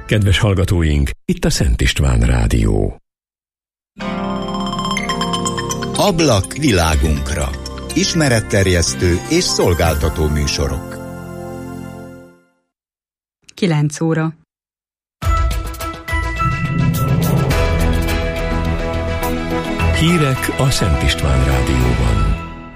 Kedves hallgatóink, itt a Szent István Rádió. Ablak világunkra. Ismeretterjesztő és szolgáltató műsorok. 9 óra. Hírek a Szent István Rádióban.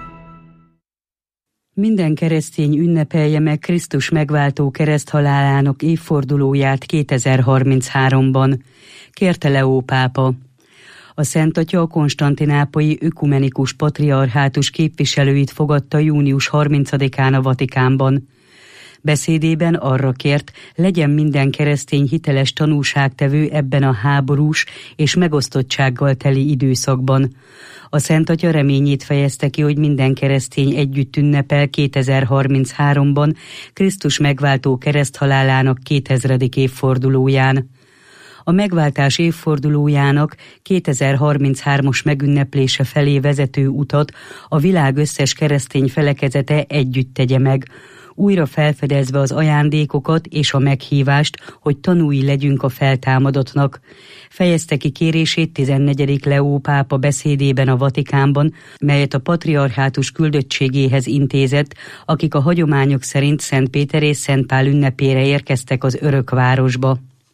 Minden keresztény ünnepelje meg Krisztus megváltó kereszthalálának évfordulóját 2033-ban, kérte Leó pápa. A Szent Atya a konstantinápolyi ökumenikus patriarhátus képviselőit fogadta június 30-án a Vatikánban. Beszédében arra kért, legyen minden keresztény hiteles tanúságtevő ebben a háborús és megosztottsággal teli időszakban. A Szent Atya reményét fejezte ki, hogy minden keresztény együtt ünnepel 2033-ban Krisztus megváltó kereszthalálának 2000. évfordulóján. A megváltás évfordulójának 2033-as megünneplése felé vezető utat a világ összes keresztény felekezete együtt tegye meg, újra felfedezve az ajándékokat és a meghívást, hogy tanúi legyünk a feltámadottnak. Fejezte ki kérését 14. Leó pápa beszédében a Vatikánban, melyet a patriarhátus küldöttségéhez intézett, akik a hagyományok szerint Szent Péter és Szent Pál ünnepére érkeztek az örökvárosba.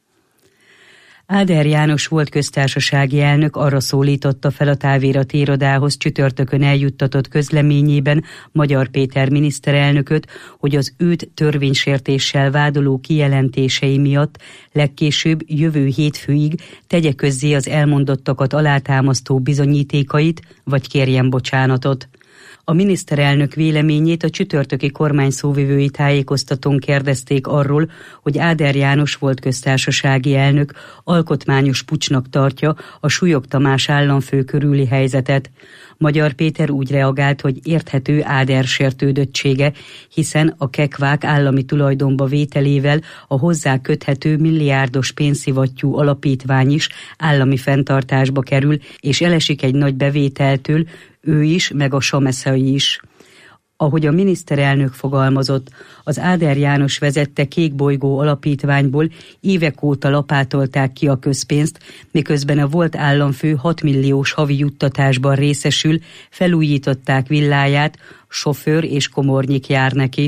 Áder János volt köztársasági elnök arra szólította fel a távirati irodához csütörtökön eljuttatott közleményében Magyar Péter miniszterelnököt, hogy az őt törvénysértéssel vádoló kijelentései miatt legkésőbb jövő hétfőig tegye közzé az elmondottakat alátámasztó bizonyítékait, vagy kérjen bocsánatot. A miniszterelnök véleményét a csütörtöki kormányszóvivői tájékoztatón kérdezték arról, hogy Áder János volt köztársasági elnök alkotmányos puccsnak tartja a Súlyog Tamás államfő körüli helyzetet. Magyar Péter úgy reagált, hogy érthető Áder sértődöttsége, hiszen a kekvák állami tulajdonba vételével a hozzá köthető milliárdos pénzszivattyú alapítvány is állami fenntartásba kerül, és elesik egy nagy bevételtől, ő is, meg a Sameszai is. Ahogy a miniszterelnök fogalmazott, az Áder János vezette Kékbolygó alapítványból évek óta lapátolták ki a közpénzt, miközben a volt államfő 6 milliós havi juttatásban részesül, felújították villáját, sofőr és komornyik jár neki.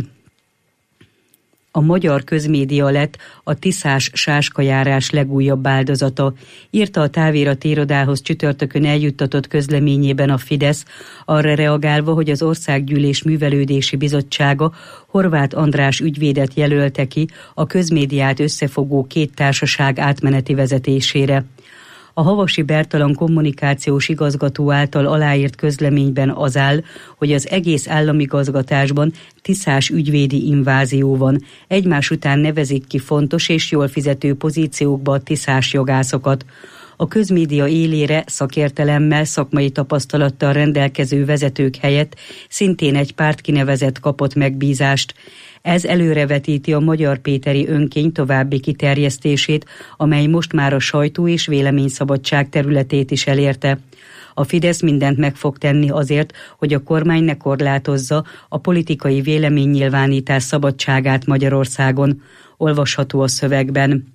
A magyar közmédia lett a tiszás sáskajárás legújabb áldozata, írta a távirati irodához csütörtökön eljuttatott közleményében a Fidesz, arra reagálva, hogy az Országgyűlés Művelődési Bizottsága Horváth András ügyvédet jelölte ki a közmédiát összefogó két társaság átmeneti vezetésére. A Havasi Bertalan kommunikációs igazgató által aláírt közleményben az áll, hogy az egész államigazgatásban tiszás ügyvédi invázió van. Egymás után nevezik ki fontos és jól fizető pozíciókba a tiszás jogászokat. A közmédia élére szakértelemmel, szakmai tapasztalattal rendelkező vezetők helyett szintén egy pártkinevezett kapott megbízást. Ez előrevetíti a Magyar Péteri önkény további kiterjesztését, amely most már a sajtó és véleményszabadság területét is elérte. A Fidesz mindent meg fog tenni azért, hogy a kormány ne korlátozza a politikai véleménynyilvánítás szabadságát Magyarországon. Olvasható a szövegben.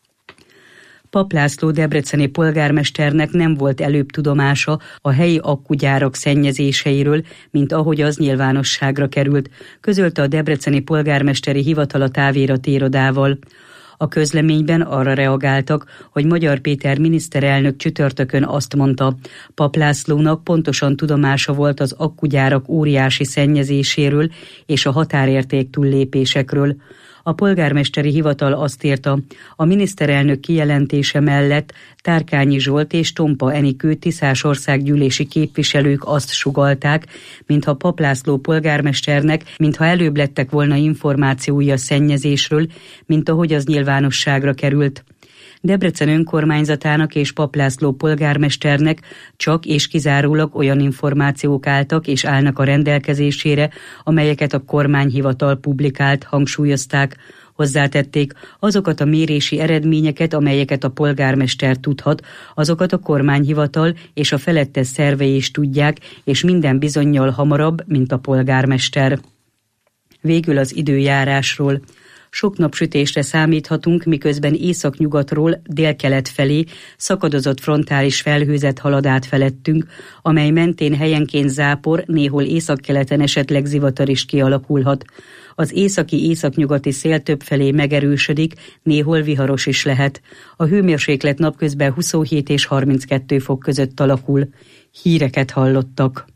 Papp László debreceni polgármesternek nem volt előbb tudomása a helyi akkugyárak szennyezéseiről, mint ahogy az nyilvánosságra került, közölte a debreceni polgármesteri hivatal a távirati irodával. A közleményben arra reagáltak, hogy Magyar Péter miniszterelnök csütörtökön azt mondta, Papp Lászlónak pontosan tudomása volt az akkugyárak óriási szennyezéséről és a határérték túllépésekről. A polgármesteri hivatal azt írta, a miniszterelnök kijelentése mellett Tárkányi Zsolt és Tompa Enikő Tiszás országgyűlési képviselők azt sugallták, mintha Papp László polgármesternek, mintha előbb lettek volna információi a szennyezésről, mint ahogy az nyilvánosságra került. Debrecen önkormányzatának és Papp László polgármesternek csak és kizárólag olyan információk álltak és állnak a rendelkezésére, amelyeket a kormányhivatal publikált, hangsúlyozták. Hozzátették, azokat a mérési eredményeket, amelyeket a polgármester tudhat, azokat a kormányhivatal és a felettes szervei is tudják, és minden bizonnyal hamarabb, mint a polgármester. Végül az időjárásról. Sok napsütésre számíthatunk, miközben északnyugatról délkelet felé szakadozott frontális felhőzet halad át felettünk, amely mentén helyenként zápor, néhol északkeleten esetleg zivatar is kialakulhat. Az északi-északnyugati szél többfelé megerősödik, néhol viharos is lehet. A hőmérséklet napközben 27 és 32 fok között alakul. Híreket hallottak.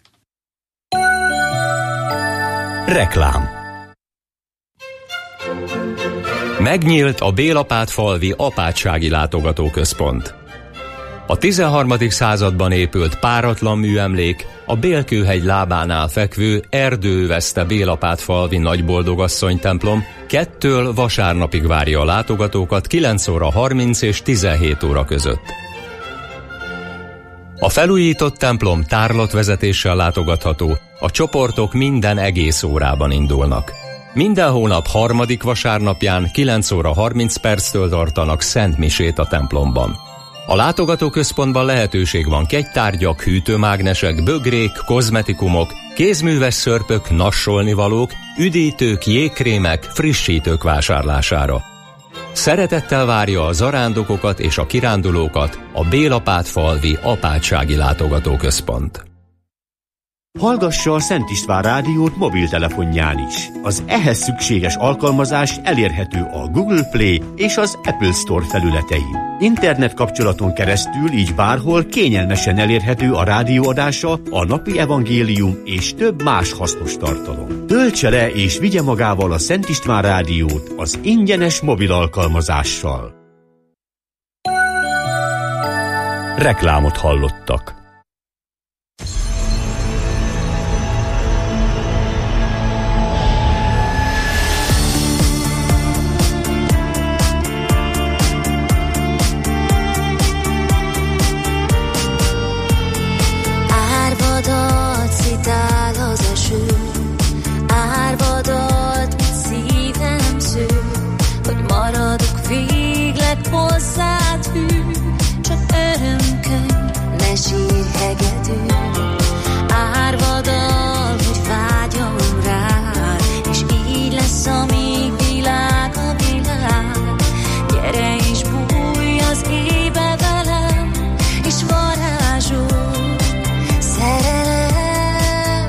Reklám. Megnyílt a Bélapátfalvi apátsági látogatóközpont. A 13. században épült páratlan műemlék a Bélkőhegy lábánál fekvő erdőveszte Bélapátfalvi nagyboldogasszony templom 2-től vasárnapig várja a látogatókat 9 óra 30 és 17 óra között. A felújított templom tárlatvezetéssel látogatható, a csoportok minden egész órában indulnak. Minden hónap 3. vasárnapján 9 óra 30 perctől tartanak szentmisét a templomban. A látogatóközpontban lehetőség van kegytárgyak, hűtőmágnesek, bögrék, kozmetikumok, kézműves szörpök, nassolnivalók, üdítők, jégkrémek, frissítők vásárlására. Szeretettel várja a zarándokokat és a kirándulókat a Bélapátfalvi apátsági látogatóközpont. Hallgassa a Szent István rádiót mobiltelefonján is. Az ehhez szükséges alkalmazás elérhető a Google Play és az Apple Store felületein. Internet kapcsolaton keresztül így bárhol kényelmesen elérhető a rádióadása, a napi evangélium és több más hasznos tartalom. Töltse le és vigye magával a Szent István rádiót az ingyenes mobil alkalmazással. Reklámot hallottak. Hozzád hű, csak örömkönyv, ne sírj hegedű. Árvaddal, hogy vágyom rád, és így lesz, amíg világ a világ. Gyere és bújj az éjbe velem, és varázsol szerelem.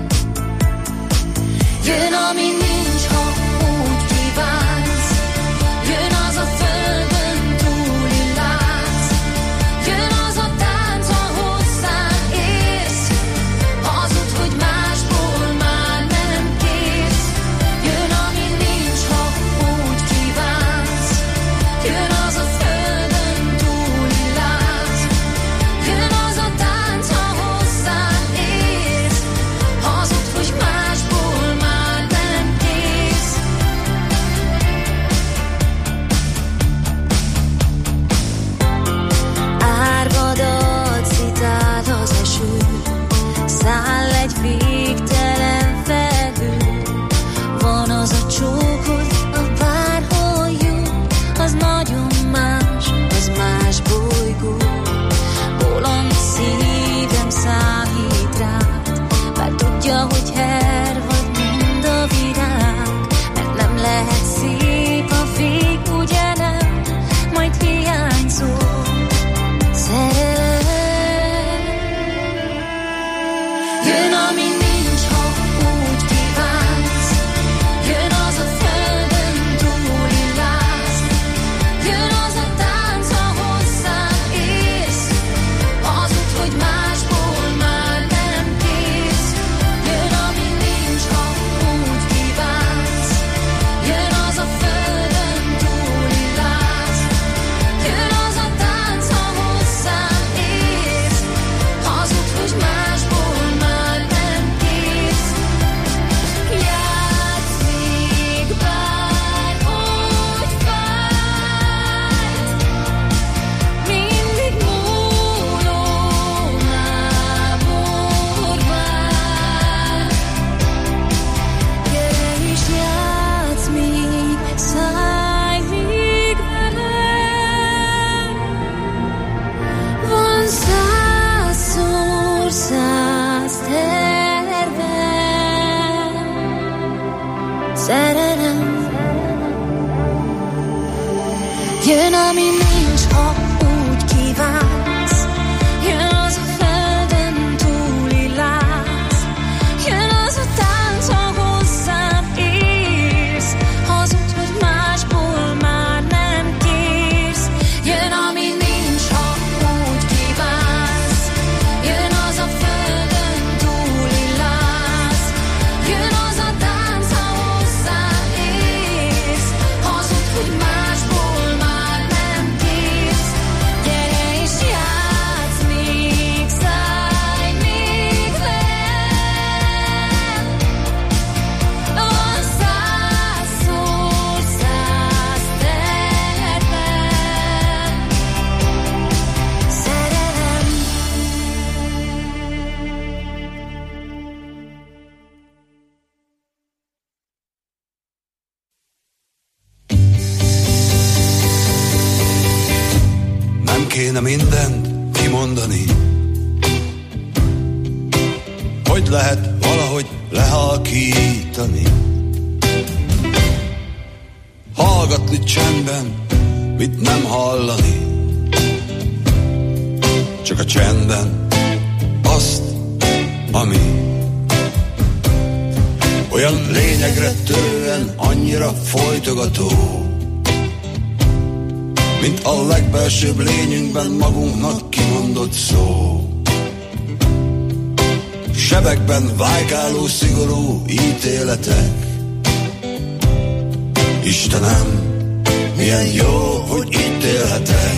Jön, ami nincs, ha úgy kívánsz, jön az a földön túli látsz, jön az a tánc, ha hozzánk ér. kéne mindent kimondani. Hogy lehet valahogy lehalkítani? Hallgatni csendben, mit nem hallani. Csak a csendben azt, ami olyan lényegre törően annyira folytogató, mint a legbelsőbb lényünkben magunknak kimondott szó. Sebekben vájkáló szigorú ítéletek. Istenem, milyen jó, hogy itt élhetek.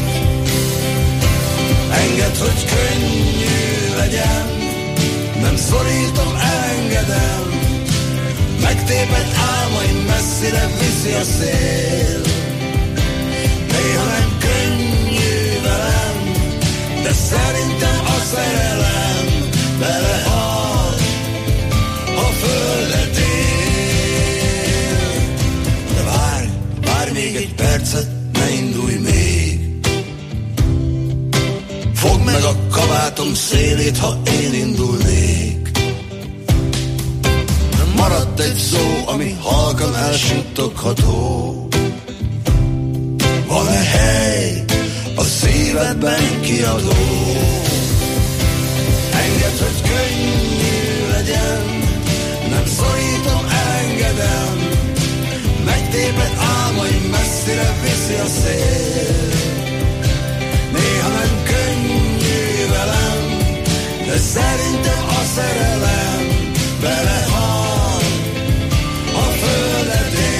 Engedd, hogy könnyű legyen, nem szorítom, engedem. Megtépett álmaim messzire viszi a szél. Néha nem könnyű velem, de szerintem a szerelem belehal a földet él. De várj még egy percet, ne indulj még. Fogd meg a kabátom szélét, ha én indulnék. Maradt egy szó, ami halkan elsuttogható. Van-e hely a szívedben kiadó? Engedd, hogy könnyű legyen, nem szorítom, engedem. Megtépett álmaim messzire viszi a szél. Néha nem könnyű velem, de szerintem a szerelem belehal a földet él.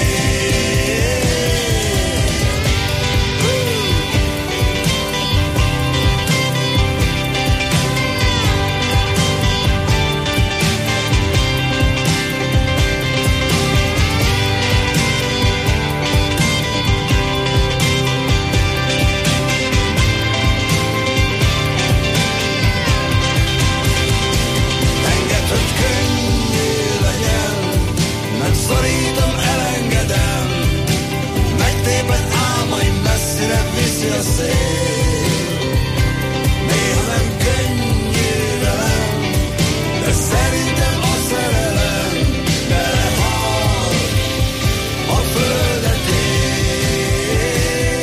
Szorítom, elengedem, megtépett álmaim messzire viszi a szél. Néha nem könnyű velem, de szerintem a szerelem belehal a földet él.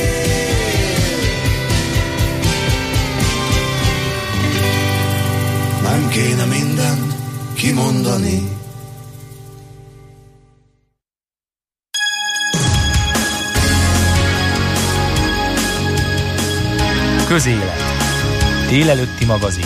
Nem kéne mindent kimondani. Közélet. Délelőtti magazin.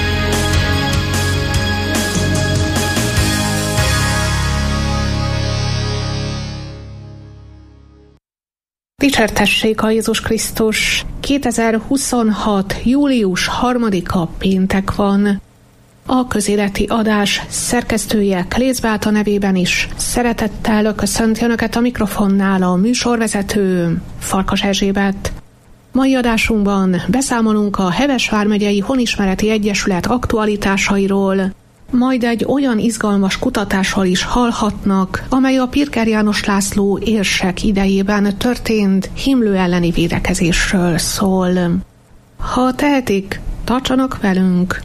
Dicsértessék a Jézus Krisztus! 2026. július 3-a péntek van. A közéleti adás szerkesztője Klész Beáta nevében is szeretettel köszönti Önöket a mikrofonnál a műsorvezető Farkas Erzsébet. Mai adásunkban beszámolunk a Heves vármegyei Honismereti Egyesület aktualitásairól, majd egy olyan izgalmas kutatásról is hallhatnak, amely a Pirker János László érsek idejében történt himlő elleni védekezésről szól. Ha tehetik, tartsanak velünk!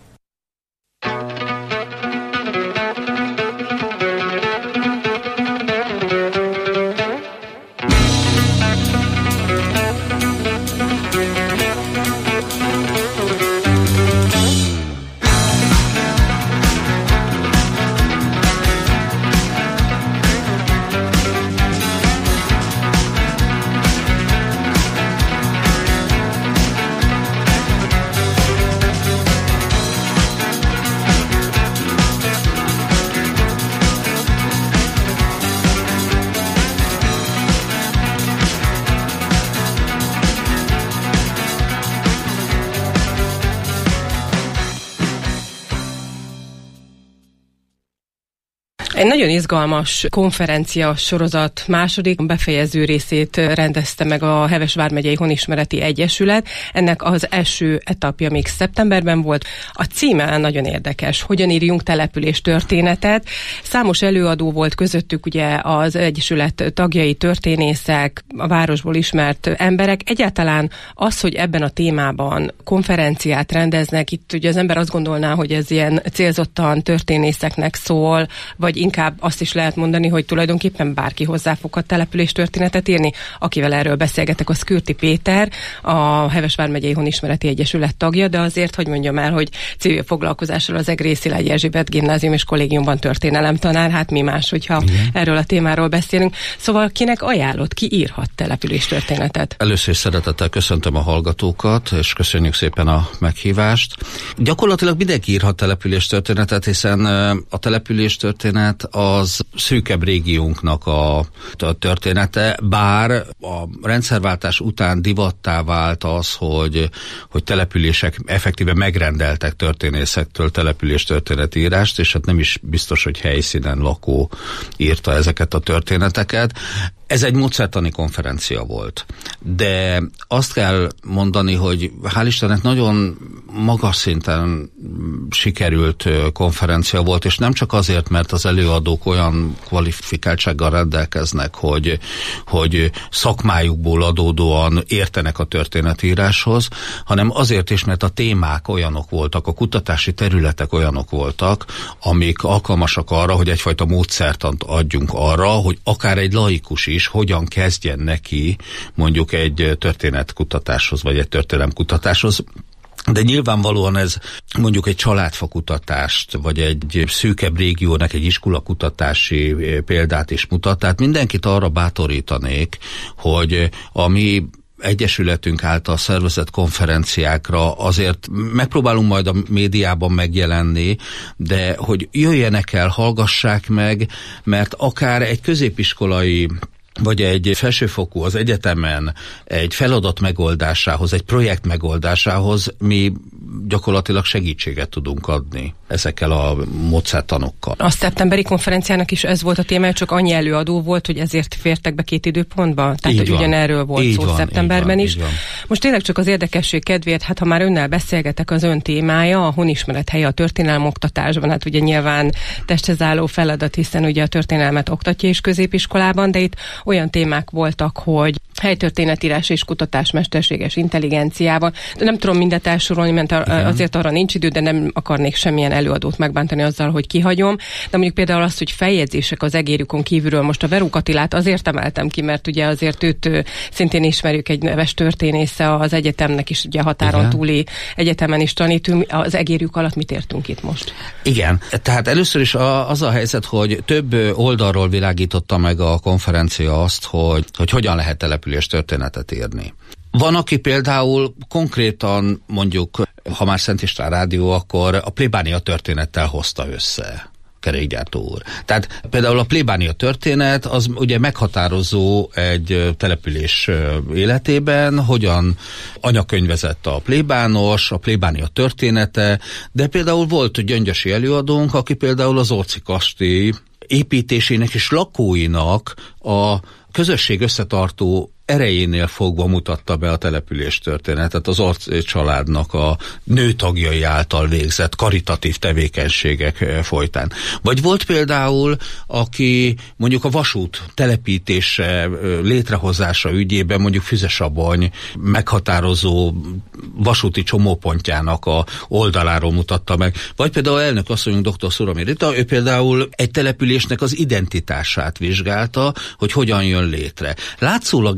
Egy nagyon izgalmas konferencia sorozat második befejező részét rendezte meg a Heves vármegyei Honismereti Egyesület. Ennek az első etapja még szeptemberben volt. A címe nagyon érdekes. Hogyan írjunk település történetet. Számos előadó volt közöttük, ugye az Egyesület tagjai, történészek, a városból ismert emberek. Egyáltalán az, hogy ebben a témában konferenciát rendeznek, itt ugye az ember azt gondolná, hogy ez ilyen célzottan történészeknek szól, vagy inkább azt is lehet mondani, hogy tulajdonképpen bárki hozzáfoghat település történetet írni. Akivel erről beszélgetek, az Kürti Péter, a Heves vármegyei Honismereti Egyesület tagja, de azért, hogy mondjam el, hogy civil foglalkozással az Egrész Szilágyi Erzsébet Gimnázium és Kollégiumban történelemtanár, hát mi más, hogyha erről a témáról beszélünk. Szóval kinek ajánlott, ki írhat település történetet? Először szeretettel köszöntöm a hallgatókat, és köszönjük szépen a meghívást. Gyakorlatilag mindenki írhat település történetet, hiszen a település történet az szűkebb régiónknak a története, bár a rendszerváltás után divattá vált az, hogy települések effektíve megrendeltek történészektől település történetírást, és hát nem is biztos, hogy helyszínen lakó írta ezeket a történeteket. Ez egy módszertani konferencia volt, de azt kell mondani, hogy hál' Istennek nagyon magas szinten sikerült konferencia volt, és nem csak azért, mert az előadók olyan kvalifikáltsággal rendelkeznek, hogy szakmájukból adódóan értenek a történetíráshoz, hanem azért is, mert a témák olyanok voltak, a kutatási területek olyanok voltak, amik alkalmasak arra, hogy egyfajta módszertant adjunk arra, hogy akár egy laikus is hogyan kezdjen neki mondjuk egy történetkutatáshoz, vagy egy történelemkutatáshoz. De nyilvánvalóan ez mondjuk egy családfakutatást, vagy egy szűkebb régiónak egy iskolakutatási példát is mutat. Tehát mindenkit arra bátorítanék, hogy a mi egyesületünk által szervezett konferenciákra azért megpróbálunk majd a médiában megjelenni, de hogy jöjjenek el, hallgassák meg, mert akár egy középiskolai vagy egy felsőfokú az egyetemen egy feladat megoldásához, egy projekt megoldásához mi gyakorlatilag segítséget tudunk adni ezekkel a módszertanokkal. A szeptemberi konferenciának is ez volt a téma, csak annyi előadó volt, hogy ezért fértek be két időpontba? Tehát, hogy ugyanerről volt szó szeptemberben is. Most tényleg csak az érdekesség kedvéért, hát ha már önnel beszélgetek, az ön témája a honismeret helye a történelem oktatásban. Hát ugye nyilván testhez álló feladat, hiszen ugye a történelmet oktatja is középiskolában, de itt olyan témák voltak, hogy helytörténetírás és kutatás mesterséges intelligenciával. De nem tudom mindet elsorolni, mert azért arra nincs idő, de nem akarnék semmilyen előadót megbántani azzal, hogy kihagyom. De mondjuk például az, hogy feljegyzések az egérjükön kívülről. Most a Veruk Attilát azért emeltem ki, mert ugye azért őt szintén ismerjük, egy neves történésze az egyetemnek is, ugye határon túli egyetemen is tanítunk. Az egérjük alatt mit értünk itt most? Igen, tehát először is az a helyzet, hogy több oldalról világította meg a konferencia azt, hogy hogyan lehet település történetet írni. Van, aki például konkrétan mondjuk, ha már Szent István Rádió, akkor a plébánia történettel hozta össze kerékgyártó úr. Tehát például a plébánia történet az ugye meghatározó egy település életében, hogyan anyakönyvezett a plébános, a plébánia története, de például volt gyöngyösi előadónk, aki például az Orci kastély építésének és lakóinak a közösség összetartó erejénél fogva mutatta be a település történetet, az Orci családnak a nőtagjai által végzett karitatív tevékenységek folytán. Vagy volt például, aki mondjuk a vasút telepítése, létrehozása ügyében mondjuk Füzesabony meghatározó vasúti csomópontjának a oldaláról mutatta meg. Vagy például elnök asszonyunk dr. Szurami Rita, ő például egy településnek az identitását vizsgálta, hogy hogyan jön létre. Látszólag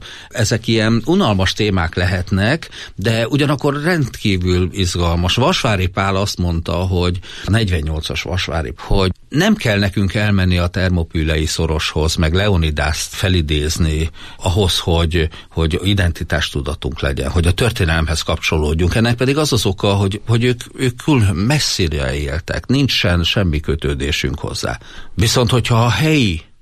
ezek ilyen unalmas témák lehetnek, de ugyanakkor rendkívül izgalmas. Vasvári Pál azt mondta, hogy a 48-as Vasvári, hogy nem kell nekünk elmenni a Termopülei szoroshoz, meg Leonidászt felidézni ahhoz, hogy identitástudatunk legyen, hogy a történelemhez kapcsolódjunk. Ennek pedig az oka, hogy ők messzire éltek, nincsen semmi kötődésünk hozzá. Viszont, hogyha a helyi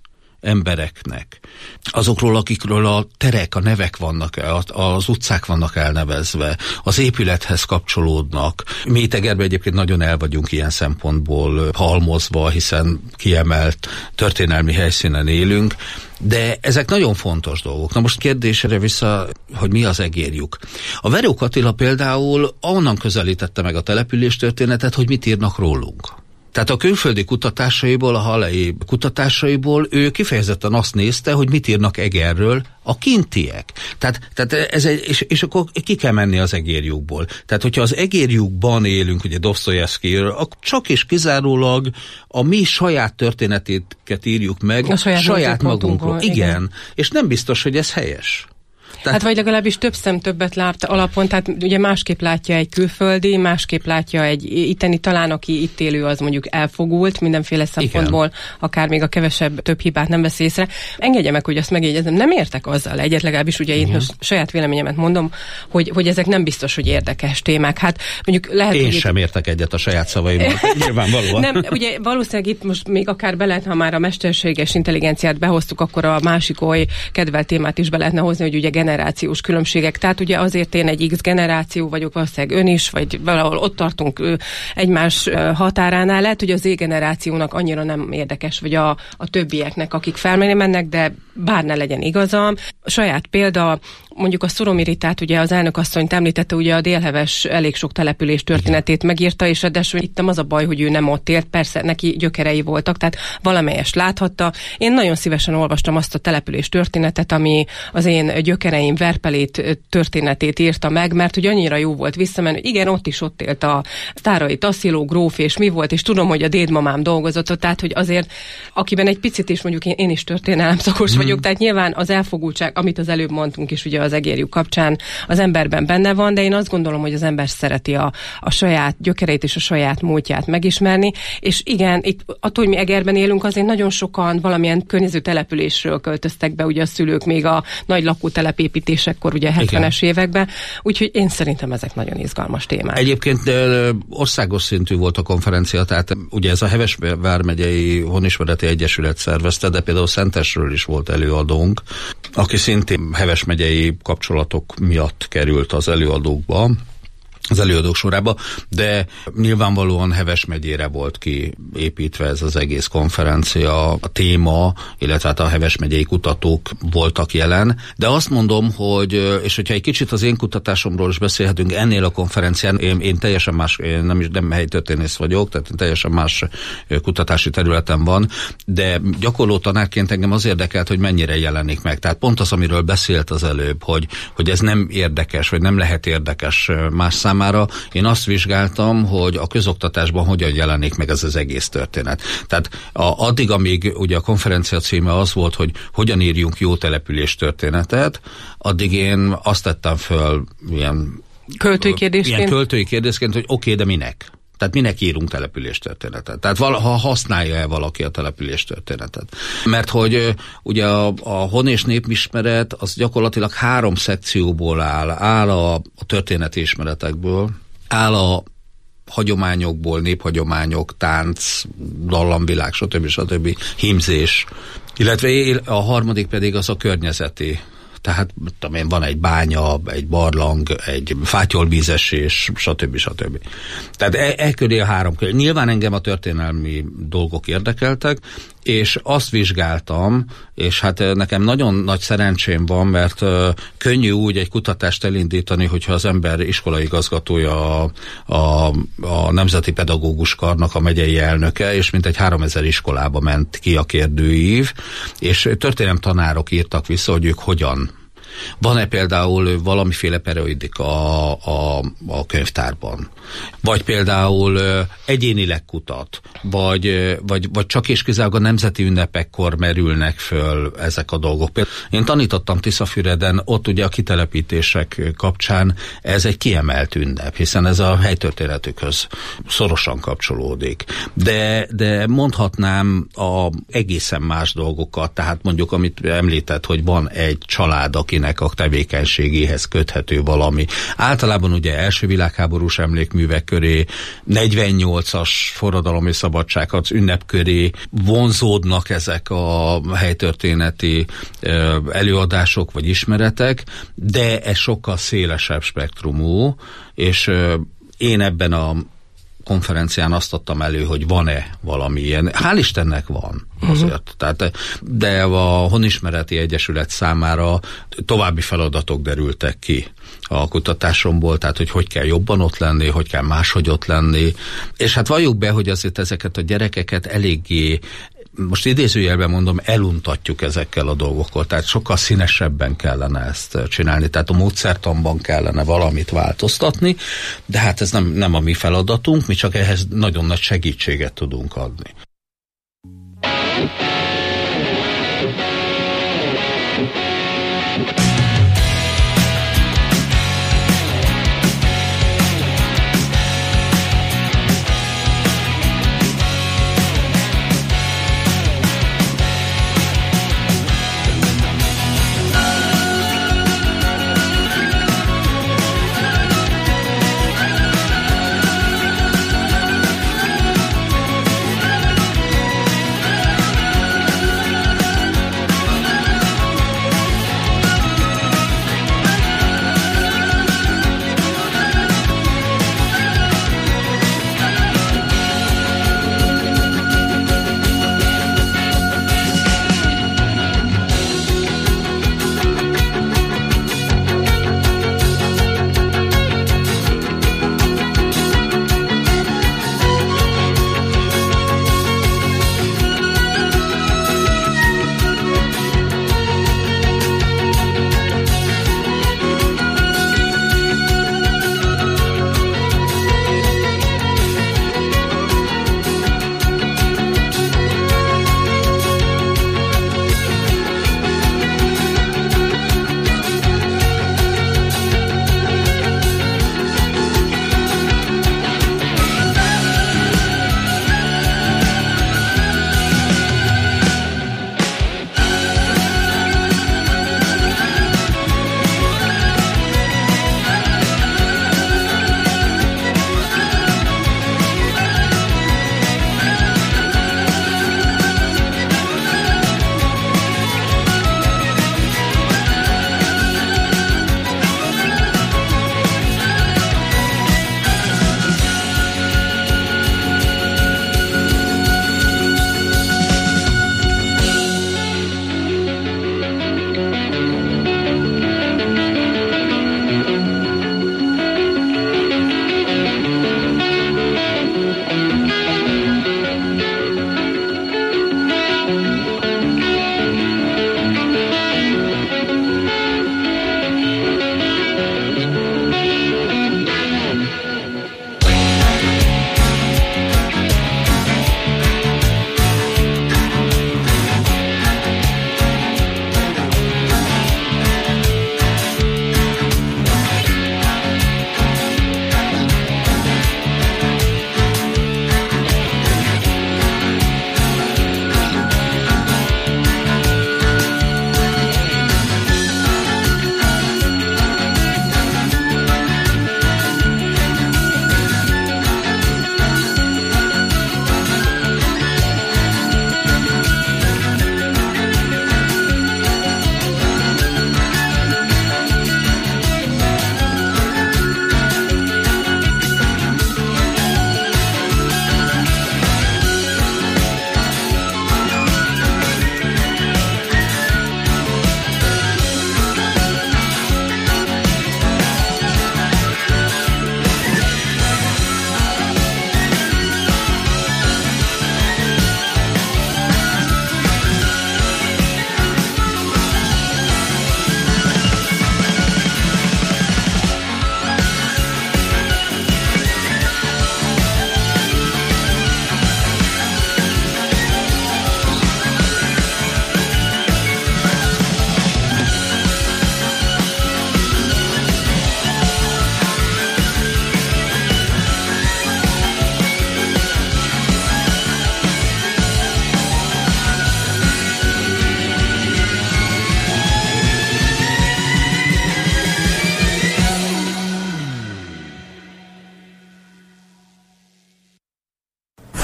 embereknek, azokról, akikről a terek, a nevek vannak, az utcák vannak elnevezve, az épülethez kapcsolódnak. Mi itt Egerben egyébként nagyon el vagyunk ilyen szempontból halmozva, hiszen kiemelt történelmi helyszínen élünk, de ezek nagyon fontos dolgok. Na most kérdésre vissza, hogy mi az egérlyuk. A Verók Attila például onnan közelítette meg a településtörténetet, hogy mit írnak rólunk. Tehát a külföldi kutatásaiból, a hallei kutatásaiból ő kifejezetten azt nézte, hogy mit írnak Egerről a kintiek. Tehát ez és akkor ki kell menni az egérlyukból. Tehát, hogyha az egérlyukban élünk, ugye Dosztojevszkijről, akkor csak és kizárólag a mi saját történetét írjuk meg, a saját magunkról. Igen. És nem biztos, hogy ez helyes. Hát vagy legalábbis több szem többet lát alapon, tehát ugye másképp látja egy külföldi, másképp látja egy itteni, talán aki itt élő, az mondjuk elfogult mindenféle szempontból, akár még a kevesebb, több hibát nem vesz észre. Engedje meg, hogy azt megjegyezem, nem értek azzal egyet, legalábbis ugye én most saját véleményemet mondom, hogy ezek nem biztos, hogy érdekes témák. Hát mondjuk lehet, én sem értek egyet a saját szavaimmal, nyilvánvalóan. Nem, ugye valószínűleg itt most még akár be lehet, ha már a mesterséges intelligenciát behoztuk, akkor a másik oly kedvelt témát is be lehetne hozni, hogy ugye generációs különbségek. Tehát ugye azért én egy X generáció vagyok, valószínűleg ön is, vagy valahol ott tartunk egymás határánál. Lehet, hogy az Z generációnak annyira nem érdekes, vagy a többieknek, akik felmennek, de bár ne legyen igazam. A saját példa, mondjuk a Szoromiritát, ugye az elnökasszonyt említette, ugye a Délheves elég sok település történetét megírta, és ráadásul itt az a baj, hogy ő nem ott élt, persze neki gyökerei voltak, tehát valamelyest láthatta. Én nagyon szívesen olvastam azt a település történetet, ami az én gyökereim Verpelét történetét írta meg, mert hogy annyira jó volt visszamenni, hogy igen, ott élt a Sztárai Tassziló gróf, és mi volt, és tudom, hogy a dédmamám dolgozott ott, tehát hogy azért, akiben egy picit is mondjuk én is történelem szakos vagyok, tehát nyilván az elfogultság, amit az előbb mondtunk is, ugye az egérlyük kapcsán az emberben benne van, de én azt gondolom, hogy az ember szereti a saját gyökereit és a saját múltját megismerni, és igen, itt attól, hogy mi Egerben élünk, azért nagyon sokan valamilyen környező településről költöztek be, ugye a szülők még a nagy lakótelepépítésekkor, ugye 70-es években, úgyhogy én szerintem ezek nagyon izgalmas témák. Egyébként országos szintű volt a konferencia, tehát ugye ez a Heves vármegyei Honismereti Egyesület szervezte, de például Szentesről is volt előadónk, aki szintén Heves megyei kapcsolatok miatt került az előadókba, az előadók sorába, de nyilvánvalóan Heves megyére volt kiépítve ez az egész konferencia, a téma, illetve hát a Heves megyei kutatók voltak jelen, de azt mondom, hogy, és hogyha egy kicsit az én kutatásomról is beszélhetünk, ennél a konferencián, én teljesen más, én nem helytörténész vagyok, tehát teljesen más kutatási területen van, de gyakorló tanárként engem az érdekelt, hogy mennyire jelenik meg. Tehát pont az, amiről beszélt az előbb, hogy ez nem érdekes, vagy nem lehet érdekes más számára. Én azt vizsgáltam, hogy a közoktatásban hogyan jelenik meg ez az egész történet. Tehát addig, amíg ugye a konferencia címe az volt, hogy hogyan írjunk jó település történetet, addig én azt tettem föl ilyen költői kérdésként, hogy oké, de minek? Tehát minek írunk településtörténetet? Tehát ha használja-e valaki a településtörténetet? Mert hogy ugye a hon- és népismeret az gyakorlatilag 3 szekcióból áll a történeti ismeretekből, áll a hagyományokból, néphagyományok, tánc, dallamvilág, stb. Hímzés. Illetve a harmadik pedig az a környezeti. Tehát tudom én, van egy bánya, egy barlang, egy fátyolvízesés, stb. Tehát köré a 3 köré. Nyilván engem a történelmi dolgok érdekeltek, és azt vizsgáltam, és hát nekem nagyon nagy szerencsém van, mert könnyű úgy egy kutatást elindítani, hogyha az ember iskolai igazgatója a Nemzeti Pedagógus Karnak a megyei elnöke, és mintegy 3000 iskolába ment ki a kérdőív, és történelemtanárok írtak vissza, hogy ők hogyan. Van-e például valamiféle periodika a könyvtárban? Vagy például egyénileg kutat? Vagy csak és kizárólag a nemzeti ünnepekkor merülnek föl ezek a dolgok? Én tanítottam Tiszafüreden, ott ugye a kitelepítések kapcsán ez egy kiemelt ünnep, hiszen ez a helytörténetükhöz szorosan kapcsolódik. De mondhatnám egészen más dolgokat, tehát mondjuk amit említett, hogy van egy család, akinek személynek a tevékenységéhez köthető valami. Általában ugye első világháborús emlékművek köré, 48-as forradalom és szabadságharc ünnep köré vonzódnak ezek a helytörténeti előadások vagy ismeretek, de ez sokkal szélesebb spektrumú, és én ebben a konferencián azt adtam elő, hogy van-e valami ilyen. Hál' Istennek van azért. Tehát, de a Honismereti Egyesület számára további feladatok derültek ki a kutatásomból, tehát hogy kell jobban ott lenni, hogy kell máshogy ott lenni. És hát valljuk be, hogy azért ezeket a gyerekeket eléggé, most idézőjelben mondom, eluntatjuk ezekkel a dolgokkal, tehát sokkal színesebben kellene ezt csinálni, tehát a módszertanban kellene valamit változtatni, de hát ez nem a mi feladatunk, mi csak ehhez nagyon nagy segítséget tudunk adni.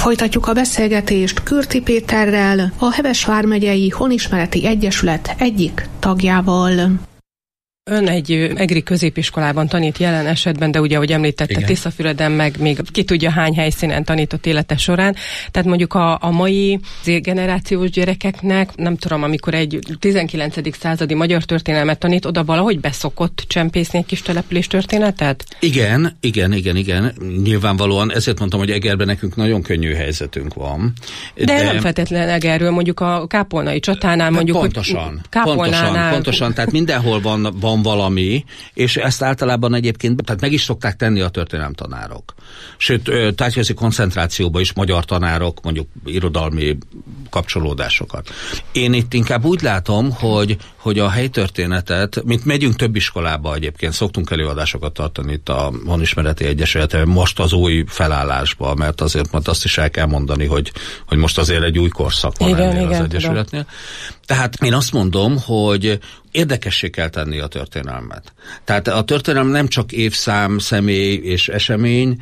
Folytatjuk a beszélgetést Kürti Péterrel, a Heves vármegyei Honismereti Egyesület egyik tagjával. Ön egy egri középiskolában tanít jelen esetben, de ugye, ahogy említette, Tiszafüreden meg még ki tudja hány helyszínen tanított élete során. Tehát mondjuk a mai generációs gyerekeknek, nem tudom, amikor egy 19. századi magyar történelmet tanít, oda valahogy beszokott csempészni egy kis település történetet? Igen. Nyilvánvalóan ezért mondtam, hogy Egerben nekünk nagyon könnyű helyzetünk van. De nem feltétlenül Egerről, mondjuk a kápolnai csatánál, mondjuk, pontosan, tehát mindenhol van valami, és ezt általában egyébként, tehát meg is szokták tenni a történelemtanárok. Sőt, tárgyközi koncentrációban is magyar tanárok, mondjuk irodalmi kapcsolódásokat. Én itt inkább úgy látom, hogy a helytörténetet, mint megyünk több iskolába egyébként, szoktunk előadásokat tartani itt a Honismereti Egyesületben, most az új felállásba, mert azért majd azt is el kell mondani, hogy most azért egy új korszak van ennél az Egyesületnél. Tehát én azt mondom, hogy érdekessé kell tenni a történelmet. Tehát a történelem nem csak évszám, személy és esemény,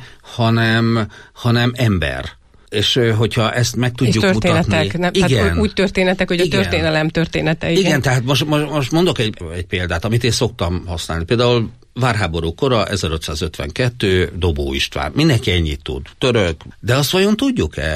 hanem ember. És hogyha ezt meg tudjuk mutatni... Tehát úgy történetek, hogy a történelem története. Igen, tehát most mondok egy példát, amit én szoktam használni. Például várháború kora, 1552, Dobó István. Mindenki ennyit tud. Török. De azt vajon tudjuk-e,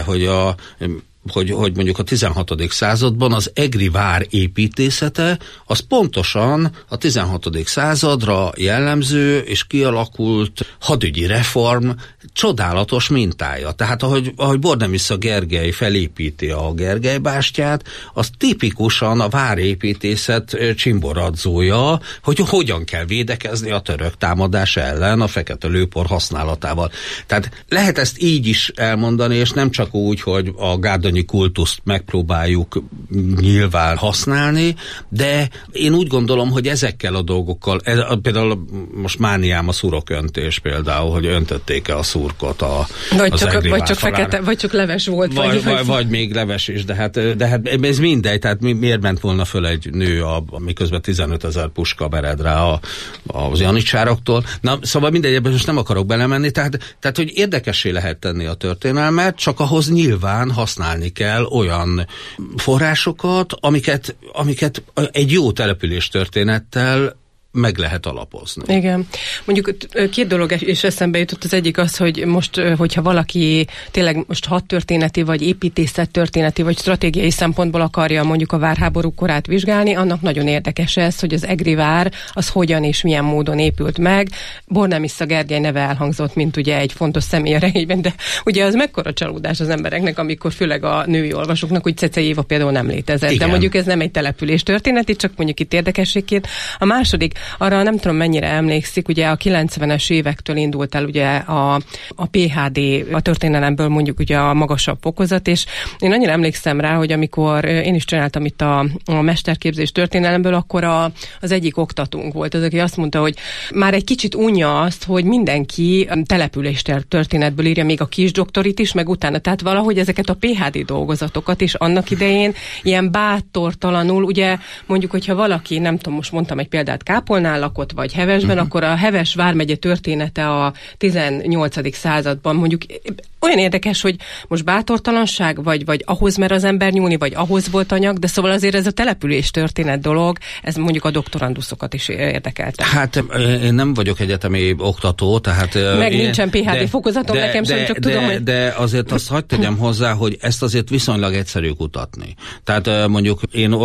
hogy mondjuk a 16. században az egri vár építészete az pontosan a 16. századra jellemző és kialakult hadügyi reform csodálatos mintája. Tehát ahogy Bornemisza Gergely felépíti a Gergely bástyát, az tipikusan a várépítészet csimboradzója, hogy hogyan kell védekezni a török támadás ellen a fekete lőpor használatával. Tehát lehet ezt így is elmondani, és nem csak úgy, hogy a gárdonyi kultuszt megpróbáljuk nyilván használni, de én úgy gondolom, hogy ezekkel a dolgokkal, például most mániám a szuroköntés például, hogy öntötték-e a szurkot az egri vagy csak fekete, vagy csak leves volt. Vagy még leves is, de hát ez mindegy, tehát miért ment volna föl egy nő, miközben 15 000 puska mered rá az janicsároktól. Na, szóval mindegy, ebben most nem akarok belemenni, tehát hogy érdekessé lehet tenni a történelmet, csak ahhoz nyilván használni kell olyan forrásokat, amiket egy jó település történettel meg lehet alapozni. Igen. Mondjuk két dolog is eszembe jutott. Az egyik az, hogy most, hogyha valaki tényleg most hadtörténeti, vagy építészettörténeti, vagy stratégiai szempontból akarja mondjuk a várháború korát vizsgálni, annak nagyon érdekes ez, hogy az egri vár az hogyan és milyen módon épült meg. Bornemisza Gergely neve elhangzott, mint ugye egy fontos személy a regényben, de ugye az mekkora csalódás az embereknek, amikor főleg a női olvasóknak, hogy Cecei Éva például nem létezett. Igen. De mondjuk ez nem egy település történeti, csak mondjuk itt érdekességként. A második, arra nem tudom mennyire emlékszik, ugye a 90-es évektől indult el ugye a PhD, a történelemből mondjuk ugye a magasabb fokozat, és én annyira emlékszem rá, hogy amikor én is csináltam itt a mesterképzés történelemből, akkor az egyik oktatónk volt az, aki azt mondta, hogy már egy kicsit unja azt, hogy mindenki település történetből írja még a kisdoktorit is, meg utána, tehát valahogy ezeket a PhD dolgozatokat is annak idején ilyen bátortalanul, ugye mondjuk, hogyha valaki, nem tudom, most mondtam egy példát, Kápolnál lakott, vagy Hevesben, akkor a Heves vármegye története a 18. században mondjuk olyan érdekes, hogy most bátortalanság, vagy ahhoz mer az ember nyúlni, vagy ahhoz volt anyag, de szóval azért ez a település történet dolog, ez mondjuk a doktoranduszokat is érdekelte. Hát én nem vagyok egyetemi oktató, tehát... Nincsen PhD fokozatom, nekem sem, csak tudom, hogy... De azért azt hagyd tegyem hozzá, hogy ezt azért viszonylag egyszerű kutatni. Tehát mondjuk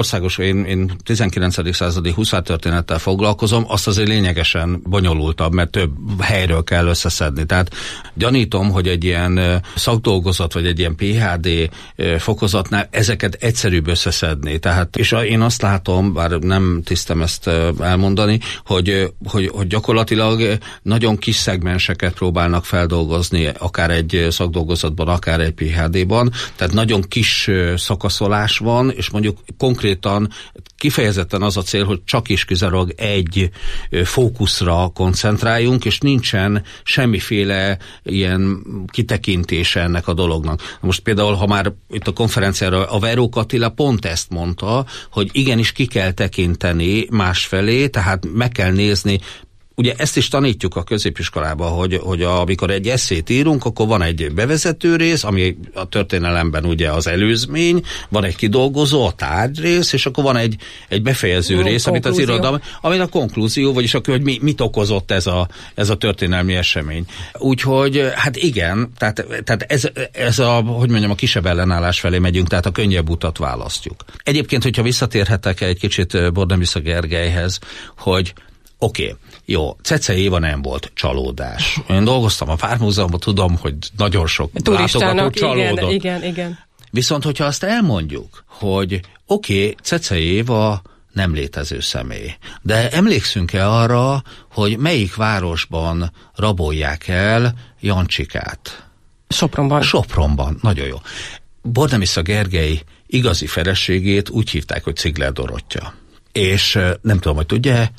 én 19. századi huszártörténettel foglalkozom, azt azért lényegesen bonyolultabb, mert több helyről kell összeszedni. Tehát gyanítom, hogy egy ilyen szakdolgozat, vagy egy ilyen PhD fokozatnál ezeket egyszerűbb összeszedni. Tehát, és én azt látom, bár nem tisztem ezt elmondani, hogy gyakorlatilag nagyon kis szegmenseket próbálnak feldolgozni, akár egy szakdolgozatban, akár egy PhD-ban, tehát nagyon kis szakaszolás van, és mondjuk konkrétan kifejezetten az a cél, hogy csak is kizárólag egy fókuszra koncentráljunk, és nincsen semmiféle ilyen kitekintése ennek a dolognak. Most például, ha már itt a konferenciára a Verók Attila pont ezt mondta, hogy igenis ki kell tekinteni másfelé, tehát meg kell nézni ugye ezt is tanítjuk a középiskolában, hogy amikor egy esszét írunk, akkor van egy bevezető rész, ami a történelemben ugye az előzmény, van egy kidolgozó, a tárgyrész, és akkor van egy befejező rész, amit az irodalom, ami a konklúzió, vagyis akkor, hogy mit okozott ez a történelmi esemény. Úgyhogy, hát igen, tehát ez hogy mondjam, a kisebb ellenállás felé megyünk, tehát a könnyebb utat választjuk. Egyébként, hogyha visszatérhetek egy kicsit Bornemisza Gergelyhez, hogy oké, jó, Cecei Éva nem volt csalódás. Én dolgoztam a Pármúzeumban, tudom, hogy nagyon sok látogató csalódott. Igen. Viszont, hogyha azt elmondjuk, hogy oké, Cecei Éva nem létező személy, de emlékszünk-e arra, hogy melyik városban rabolják el Jancsikát? Sopronban, nagyon jó. Bornemisza Gergely igazi feleségét úgy hívták, hogy Cigler Dorottya. És nem tudom, hogy tudja,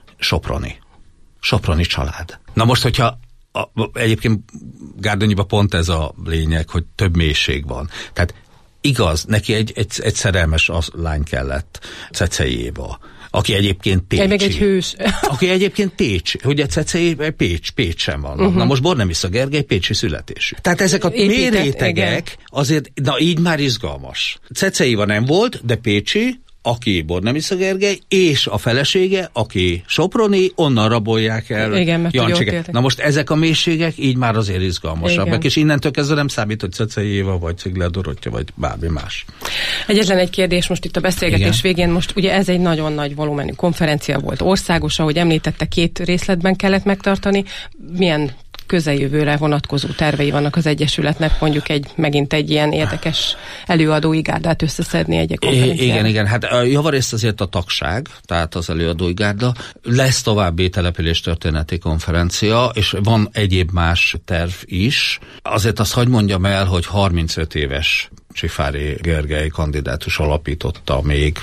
Soproni család. Na most, hogyha egyébként Gárdonyiban pont ez a lényeg, hogy több mélység van. Tehát igaz, neki egy szerelmes lány kellett, Cecei Éva, aki egyébként pécsi. Meg egy hős. Aki egyébként pécsi. Ugye Cecei Pécsen van. Na most Bornemisza Gergely pécsi születésű. Tehát ezek a mérétegek azért, na így már izgalmas. Cecei Éva nem volt, de pécsi, aki Bornemisza Gergely, és a felesége, aki soproni, onnan rabolják el Jancsikát. Na most ezek a mélységek így már azért izgalmasabbak, és innentől kezdve nem számít, hogy Cecei Éva, vagy Cigler Dorottya, vagy bármi más. Egyetlen egy kérdés most itt a beszélgetés végén, most ugye ez egy nagyon nagy volumenű konferencia volt, országos, ahogy említette, 2 részletben kellett megtartani. Milyen közeljövőre vonatkozó tervei vannak az Egyesületnek, mondjuk megint egy ilyen érdekes előadói gárdát összeszedni egy konferencián? Igen, hát javarészt azért a tagság, tehát az előadói gárda, lesz további településtörténeti konferencia, és van egyéb más terv is. Azért azt hadd mondjam el, hogy 35 éves Csifári Gergely kandidátus alapította még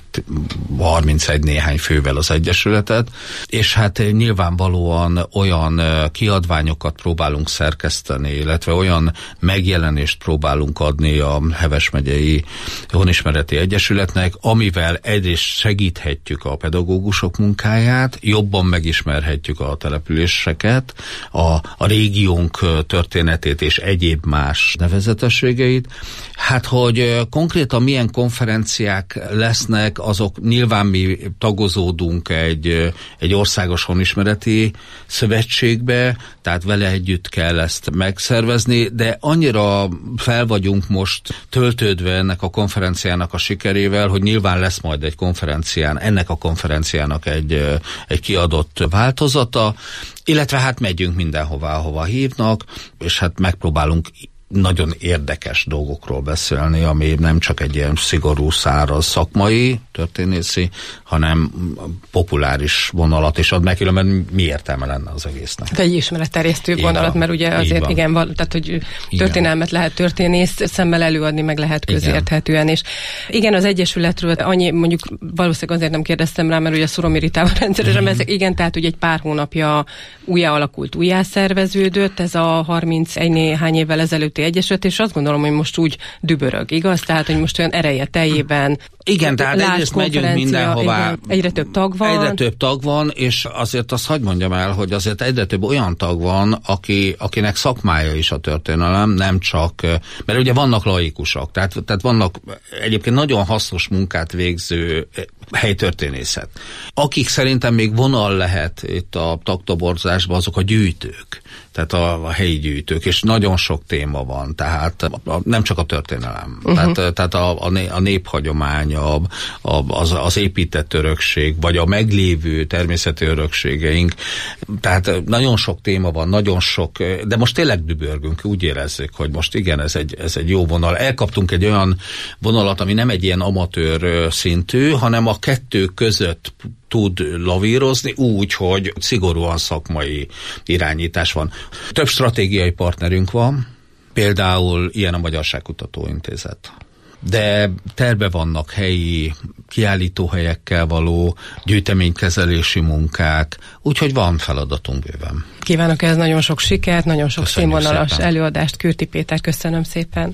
31 néhány fővel az Egyesületet, és hát nyilvánvalóan olyan kiadványokat próbálunk szerkeszteni, illetve olyan megjelenést próbálunk adni a Heves megyei Honismereti Egyesületnek, amivel egyrészt segíthetjük a pedagógusok munkáját, jobban megismerhetjük a településeket, a régiónk történetét és egyéb más nevezetességeit. Hát, hogy konkrétan milyen konferenciák lesznek, azok nyilván mi tagozódunk egy országos honismereti szövetségbe, tehát vele együtt kell ezt megszervezni, de annyira fel vagyunk most töltődve ennek a konferenciának a sikerével, hogy nyilván lesz majd egy konferencián, ennek a konferenciának egy kiadott változata, illetve hát megyünk mindenhová, ahova hívnak, és hát megpróbálunk nagyon érdekes dolgokról beszélni, ami nem csak egy ilyen szigorú, száraz szakmai, történészi, hanem populáris vonalat is ad meg, különben mi értelme lenne az egésznek? Egy ismeretterjesztő vonalat, mert ugye azért igen, tehát hogy történelmet lehet történész szemmel előadni, meg lehet közérthetően, és igen, az Egyesületről annyi, mondjuk valószínűleg azért nem kérdeztem rá, mert ugye a Szuromiritában rendszeresen ezek, igen, tehát ugye egy pár hónapja újjáalakult, újjászerveződött, ez a 31 néhány évvel ezelőtti Egyesület, és azt gondolom, hogy most úgy dübörög, igaz? Tehát, hogy most olyan ereje teljében. Igen, tehát egyrészt megyünk mindenhová. Igen, egyre több tag van. És azért azt hadd mondjam el, hogy azért egyre több olyan tag van, akinek szakmája is a történelem, nem csak, mert ugye vannak laikusok, tehát vannak egyébként nagyon hasznos munkát végző helytörténészet. Akik szerintem még vonal lehet itt a tagtoborzásban, azok a gyűjtők, tehát a helyi gyűjtők, és nagyon sok téma van, tehát nem csak a történelem, tehát a néphagyomány, az épített örökség, vagy a meglévő természeti örökségeink, tehát nagyon sok téma van, nagyon sok, de most tényleg dübörgünk, úgy érezzük, hogy most igen, ez egy jó vonal. Elkaptunk egy olyan vonalat, ami nem egy ilyen amatőr szintű, hanem a kettő között tud lavírozni úgy, hogy szigorúan szakmai irányítás van. Több stratégiai partnerünk van, például ilyen a Magyarságkutató Intézet. De terve vannak helyi kiállítóhelyekkel való gyűjteménykezelési munkák, úgyhogy van feladatunk bőven. Kívánok ehhez nagyon sok sikert, nagyon sok színvonalas előadást. Kürti Péter, köszönöm szépen.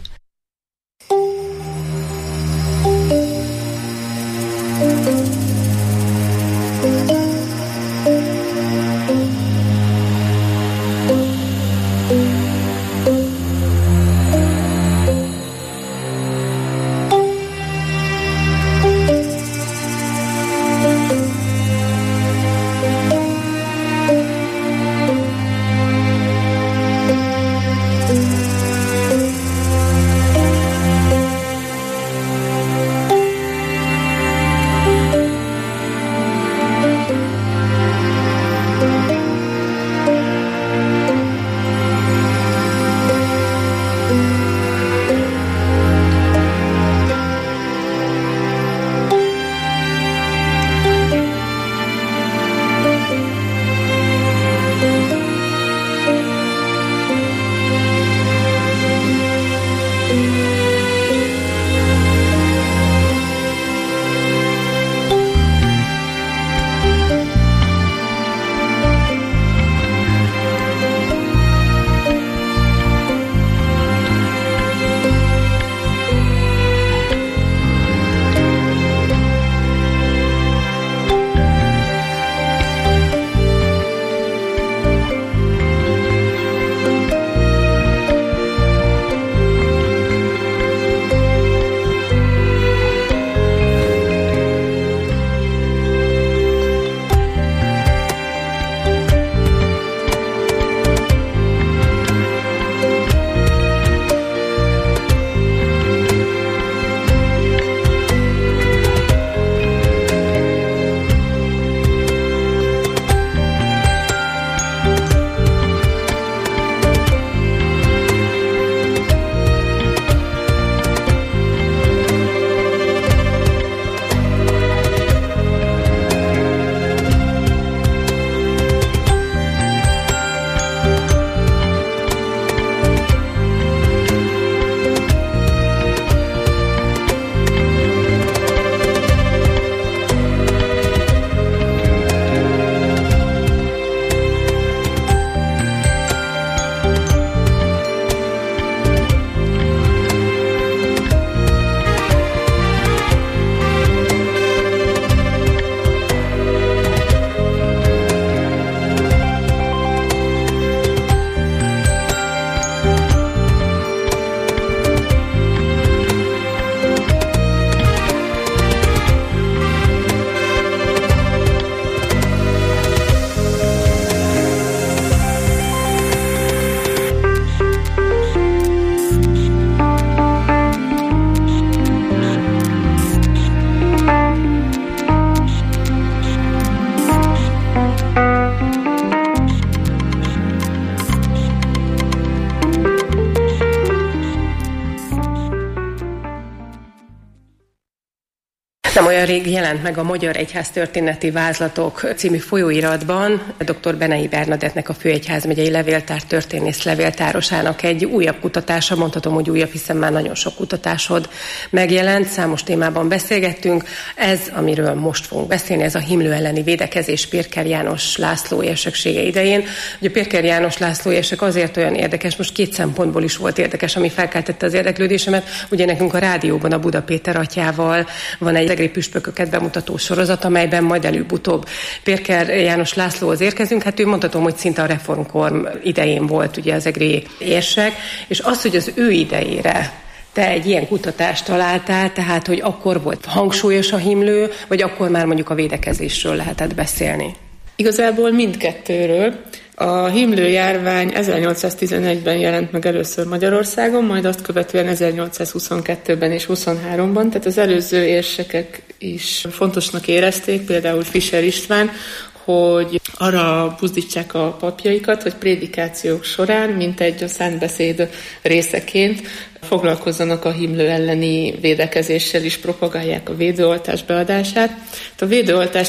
Nem olyan rég jelent meg a Magyar Egyház Történeti Vázlatok című folyóiratban dr. Benei Bernadettnek, a Főegyházmegyei Levéltár történész levéltárosának egy újabb kutatása, mondhatom, hogy újabb, hiszen már nagyon sok kutatásod megjelent, számos témában beszélgettünk. Ez, amiről most fogunk beszélni, ez a himlő elleni védekezés Pirker János László érseksége idején. Ugye Pirker János László érsek azért olyan érdekes, most két szempontból is volt érdekes, ami felkeltette az érdeklődésemet. Ugye nekünk a rádióban a Buda Péter atyával van egy egri püspököket bemutató sorozat, amelyben majd előbb-utóbb Pirker János Lászlóhoz érkezünk. Hát ő mondhatom, hogy szinte a reformkor idején volt ugye az egri érsek, és az, hogy az ő idejére te egy ilyen kutatást találtál, tehát hogy akkor volt hangsúlyos a himlő, vagy akkor már mondjuk a védekezésről lehetett beszélni? Igazából mindkettőről. A himlő járvány 1811-ben jelent meg először Magyarországon, majd azt követően 1822-ben és 23-ban, tehát az előző érsekek is fontosnak érezték, például Fischer István, hogy arra buzdítsák a papjaikat, hogy prédikációk során, mint egy a szentbeszéd részeként foglalkozzanak a himlő elleni védekezéssel is, propagálják a védőoltás beadását. A védőoltást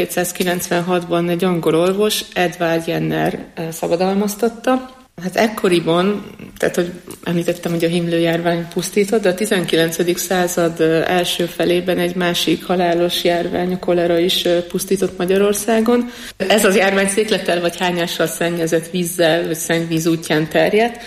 1796-ban egy angol orvos, Edward Jenner szabadalmaztatta. Hát ekkoriban, tehát hogy említettem, hogy a himlő járvány pusztított, de a 19. század első felében egy másik halálos járvány, a kolera is pusztított Magyarországon. Ez az járvány széklettel vagy hányással szennyezett vízzel, vagy szennyvíz útján terjedt,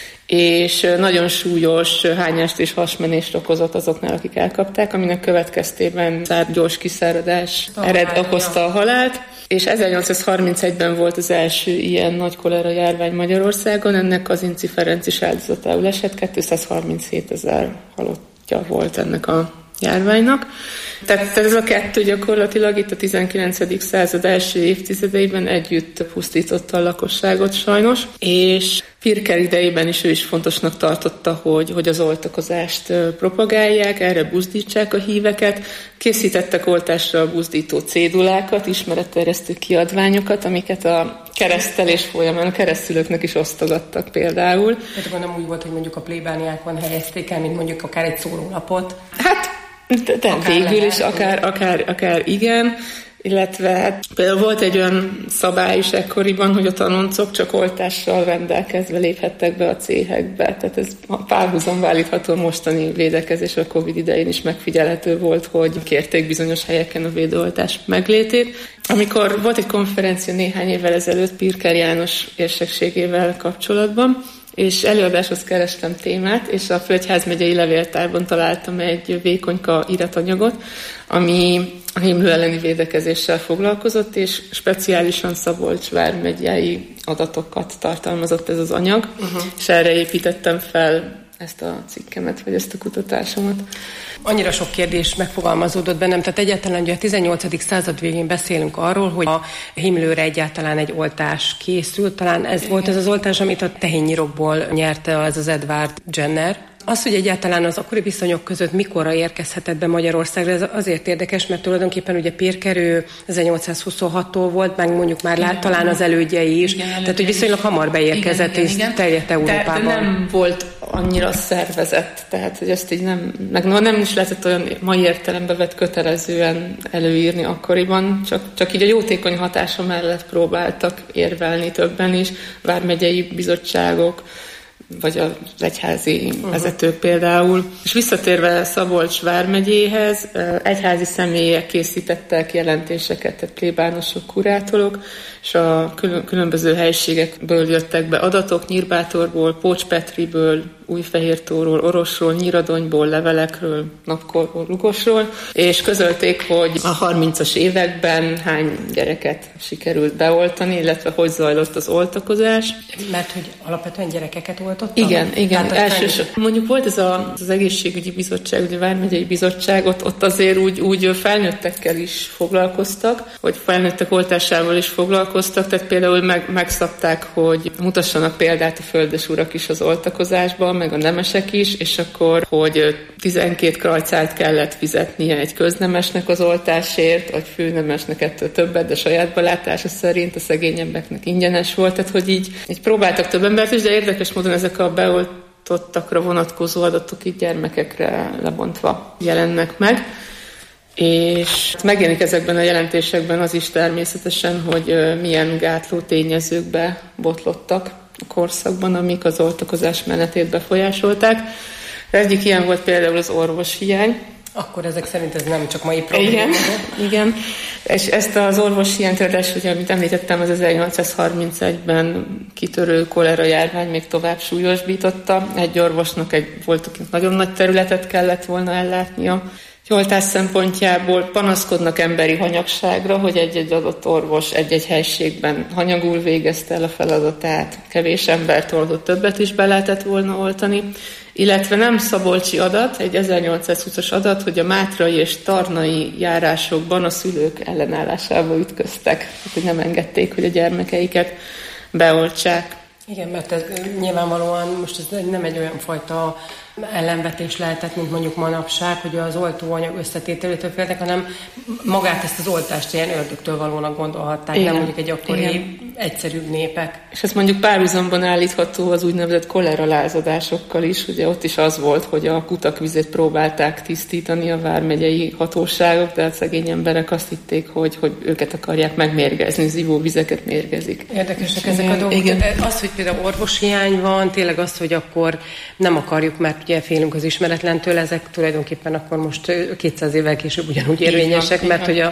és nagyon súlyos hányást és hasmenést okozott azoknál, akik elkapták, aminek következtében gyors kiszáradás okozta a halált. És 1831-ben volt az első ilyen nagy kolera járvány Magyarországon, ennek az Inci Ferenc is áldozatául esett, 237 000 halottja volt ennek a járványnak. Tehát ez a kettő gyakorlatilag itt a 19. század első évtizedeiben együtt pusztította a lakosságot sajnos, és Pirker idejében is ő is fontosnak tartotta, hogy az oltakozást propagálják, erre buzdítsák a híveket. Készítettek oltásra buzdító cédulákat, ismeretterjesztő kiadványokat, amiket a keresztelés folyamán a keresztülőknek is osztogattak például. Tehát nem úgy volt, hogy mondjuk a plébániákon helyezték el, mint mondjuk akár egy szórólapot? Hát, de végül is akár igen, illetve hát például volt egy olyan szabály is ekkoriban, hogy a tanoncok csak oltással rendelkezve léphettek be a céhekbe, tehát ez párhuzamba állítható a mostani védekezés, a Covid idején is megfigyelhető volt, hogy kérték bizonyos helyeken a védőoltás meglétét. Amikor volt egy konferencia néhány évvel ezelőtt Pirker János érsekségével kapcsolatban, és előadáshoz kerestem témát, és a Főegyházmegyei Levéltárban találtam egy vékonyka iratanyagot, ami a himlő elleni védekezéssel foglalkozott, és speciálisan Szabolcs vármegyei adatokat tartalmazott ez az anyag, és erre építettem fel ezt a cikkemet, vagy ezt a kutatásomat. Annyira sok kérdés megfogalmazódott bennem, tehát egyáltalán ugye a 18. század végén beszélünk arról, hogy a himlőre egyáltalán egy oltás készült, talán ez volt az oltás, amit a tehénnyirokból nyerte az Edward Jenner. Az, hogy egyáltalán az akkori viszonyok között mikorra érkezhetett be Magyarországra, ez azért érdekes, mert tulajdonképpen ugye Pirker 1826-tól volt, meg mondjuk már talán az elődjei is, tehát hogy viszonylag hamar beérkezett és terjedt Európában. De nem volt annyira szervezett, tehát hogy ezt így nem is lehetett olyan mai értelembe vett kötelezően előírni akkoriban, csak így a jótékony hatása mellett próbáltak érvelni többen is, vármegyei bizottságok, vagy az egyházi vezetők például. És visszatérve Szabolcs vármegyéhez, egyházi személyek készítettek jelentéseket, tehát plébánosok, kurátorok, és a különböző helyiségekből jöttek be adatok, Nyírbátorból, Pócspetriből, Újfehértóról, Orosról, Nyíradonyból, levelekről, Napkorról, Lugosról, és közölték, hogy a 30-as években hány gyereket sikerült beoltani, illetve hogy zajlott az oltakozás. Mert hogy alapvetően gyerekeket oltottak? Igen. Elsősorban. Mondjuk volt ez az egészségügyi bizottság, ugye vármegyei bizottság, ott azért úgy felnőttekkel is foglalkoztak, hogy felnőttek oltásával is foglalkoztak, tehát például megszabták, hogy mutassanak példát a földesurak is az oltakozásban, meg a nemesek is, és akkor, hogy 12 krajcárt kellett fizetnie egy köznemesnek az oltásért, vagy főnemesnek ettől többet, de saját belátása szerint a szegényebbeknek ingyenes volt, tehát hogy így próbáltak több embert is, de érdekes módon ezek a beoltottakra vonatkozó adatok így gyermekekre lebontva jelennek meg. És megjelenik ezekben a jelentésekben az is természetesen, hogy milyen gátló tényezőkbe botlottak a korszakban, amik az oltakozás menetét befolyásolták. Egyik ilyen volt például az orvoshiány. Akkor ezek szerint ez nem csak mai probléma. Igen. És ezt az orvoshiányt, ugye, amit említettem, az 1831-ben kitörő kolera járvány még tovább súlyosbította. Egy orvosnak volt, akinek nagyon nagy területet kellett volna ellátnia. Oltás szempontjából panaszkodnak emberi hanyagságra, hogy egy-egy adott orvos egy-egy helységben hanyagul végezte el a feladatát, kevés embert oldott, többet is be lehetett volna oltani, illetve nem szabolcsi adat, egy 1820-as adat, hogy a mátrai és tarnai járásokban a szülők ellenállásába ütköztek, hogy nem engedték, hogy a gyermekeiket beoltsák. Igen, mert ez nyilvánvalóan most ez nem egy olyan fajta ellenvetés lehetett, mint mondjuk manapság, hogy az oltóanyag összetételétől féltek, hanem magát ezt az oltást ilyen ördögtől valónak gondolhatták, nem mondjuk egy akkori egyszerűbb népek. És ez mondjuk párhuzamban állítható az úgynevezett koleralázadásokkal is, ugye ott is az volt, hogy a kutak vizét próbálták tisztítani a vármegyei hatóságok, de a szegény emberek azt hitték, hogy őket akarják megmérgezni, az ivóvizeket mérgezik. Érdekesek ezek a dolgok. Igen. Az, hogy például orvoshiány van, tényleg az, hogy akkor nem akarjuk, mert ugye félünk az ismeretlentől, ezek tulajdonképpen akkor most 200 évvel később ugyanúgy érvényesek, mert hogy a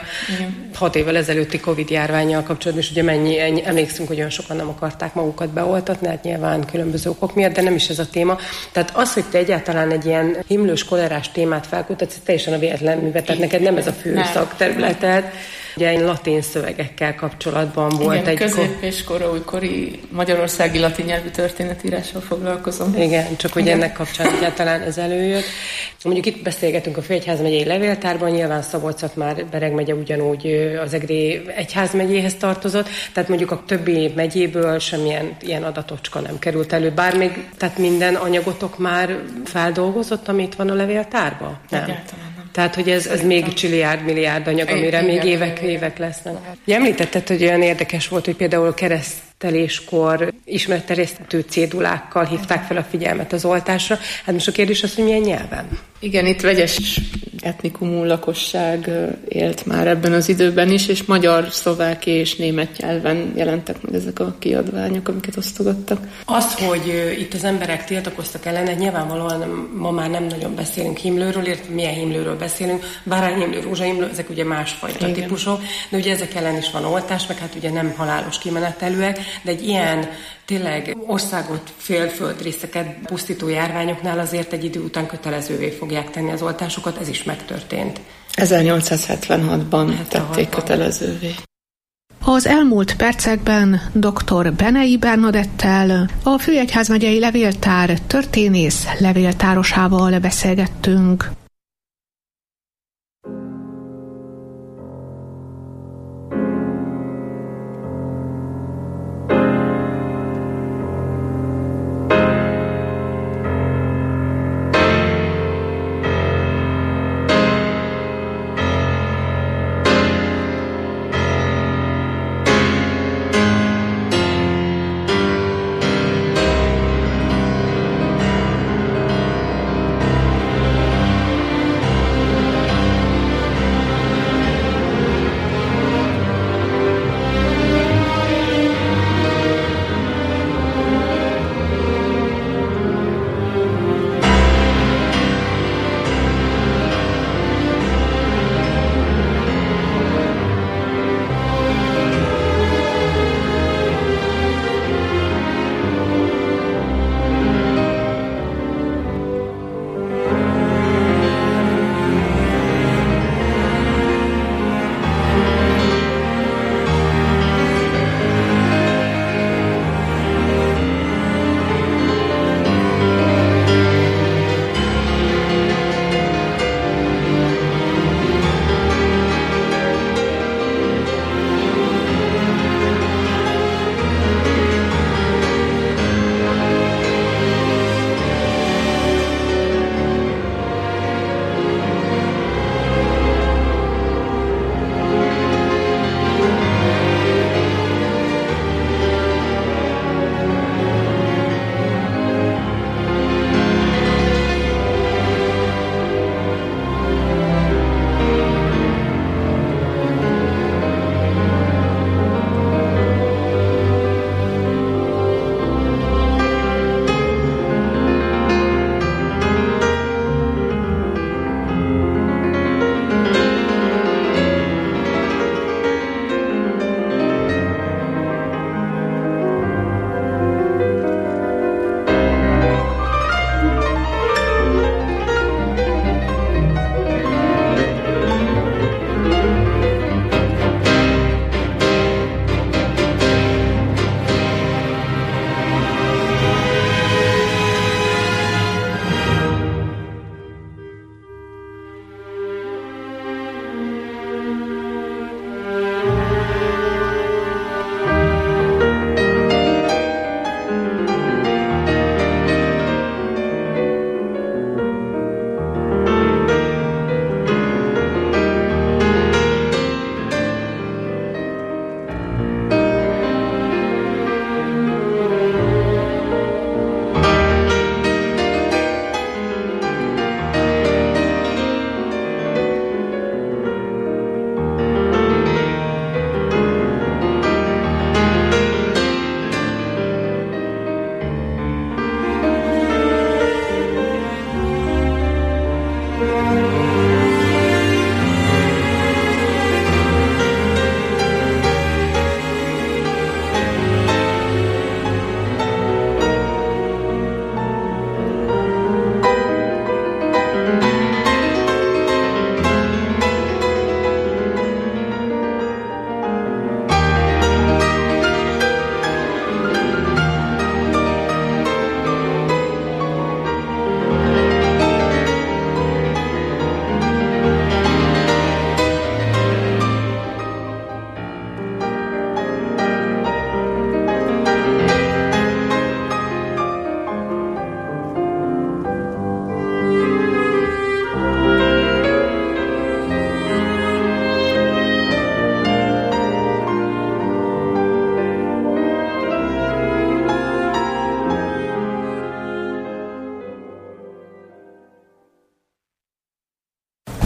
6 évvel ezelőtti Covid járvánnyal kapcsolatban is ugye emlékszünk, hogy olyan sokan nem akarták magukat beoltatni, hát nyilván különböző okok miatt, de nem is ez a téma. Tehát az, hogy te egyáltalán egy ilyen himlős kolerás témát felkutatsz, teljesen a véletlen műve, tehát neked nem ez a fő szakterületed. Ugye latin szövegekkel kapcsolatban volt igen, egy... közép- és újkori magyarországi latin nyelvű történetírással foglalkozom. Igen, csak hogy ennek kapcsán egyáltalán ez előjött. Mondjuk itt beszélgetünk a Főegyházmegyei Levéltárban, nyilván Szabolcs-Szatmár-Bereg megye ugyanúgy az Egri egyházmegyéhez tartozott, tehát mondjuk a többi megyéből semmilyen ilyen adatocska nem került elő, bár még, tehát minden anyagotok már feldolgozott, amit van a levéltárban? Nem. Egyáltalán. Tehát, hogy ez még milliárd anyag, amire még évek lesznek. Említetted, hogy olyan érdekes volt, hogy például kereszteléskor ismeretterjesztő cédulákkal hívták fel a figyelmet az oltásra. Hát most a kérdés az, hogy milyen nyelven? Igen, itt vegyes etnikumú lakosság élt már ebben az időben is, és magyar, szlovák és német nyelven jelentek meg ezek a kiadványok, amiket osztogattak. Azt, hogy itt az emberek tiltakoztak ellene, nyilvánvalóan ma már nem nagyon beszélünk himlőről, illetve milyen himlőről beszélünk, bárányhimlő, rózsahimlő, ezek ugye másfajta típusok, de ugye ezek ellen is van oltás, meg hát ugye nem halálos kimenetelőek, de egy ilyen tényleg országot, félföldrészeket pusztító járványoknál azért egy idő után kötelezővé fogják tenni az oltásokat, ez is megtörtént. 1876-ban tették kötelezővé. Az elmúlt percekben dr. Benei Bernadettel, a Főegyházmegyei Levéltár történész levéltárosával beszélgettünk.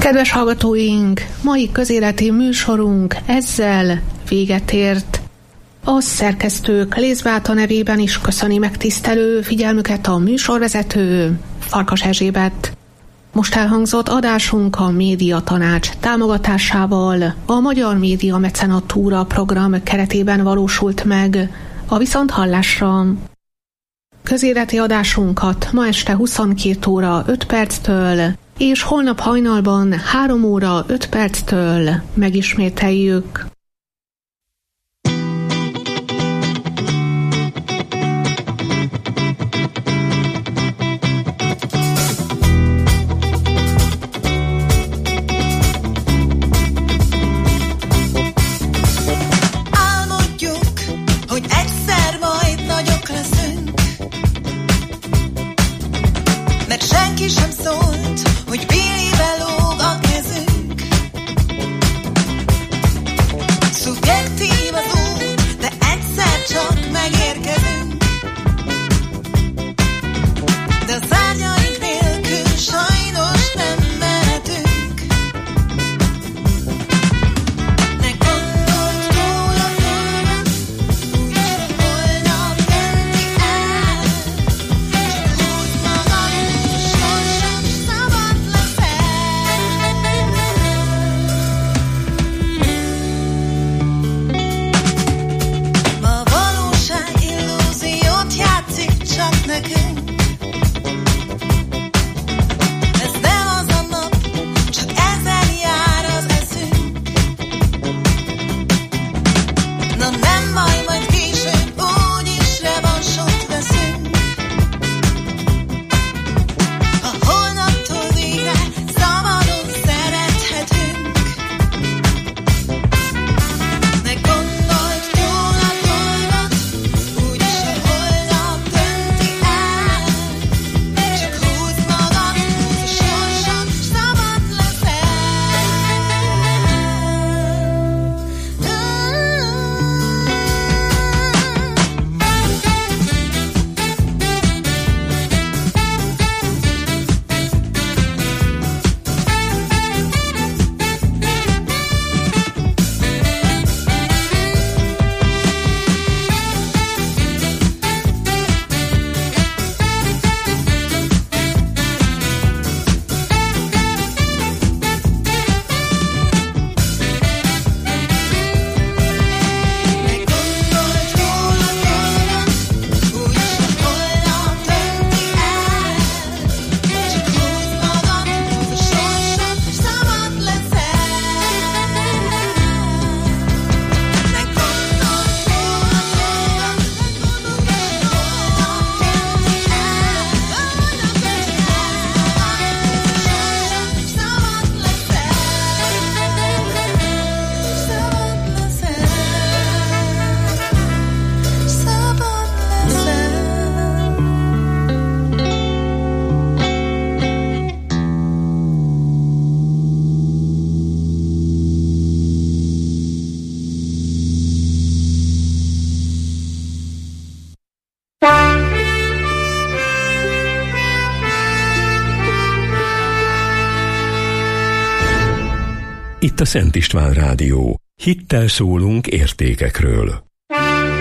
Kedves hallgatóink, mai közéleti műsorunk ezzel véget ért. A szerkesztők Lézbáta nevében is köszöni megtisztelő figyelmüket a műsorvezető, Farkas Erzsébet. Most elhangzott adásunk a Média Tanács támogatásával a Magyar Média Mecenatúra program keretében valósult meg. A viszonthallásra! Közéleti adásunkat ma este 22 óra 5 perctől és holnap hajnalban 3 óra 5 perctől megismételjük. Senki sem szólt, hogy Billybe lóg a kezünk. Szubjektív az út, de egyszer csak megérkezünk. De a szárnyaink nélkül sajnos nem mehetünk. Ne gondolj róla volna, úgyis holnap dönti el. Csak húzd magad, szabad leszel. Ma valóság illúziót játszik csak nekünk. Ez nem az a nap, csak ezen jár az eszünk. Na nem baj, majd később úgyis revansot veszünk. Ha holnaptól végre szabadon szerethetünk. Ne gondolj róla dolgot, úgyis a holnap dönti el. Csak húzd magad, a sorson szabad leszel. Itt a Szent István Rádió. Hittel szólunk értékekről.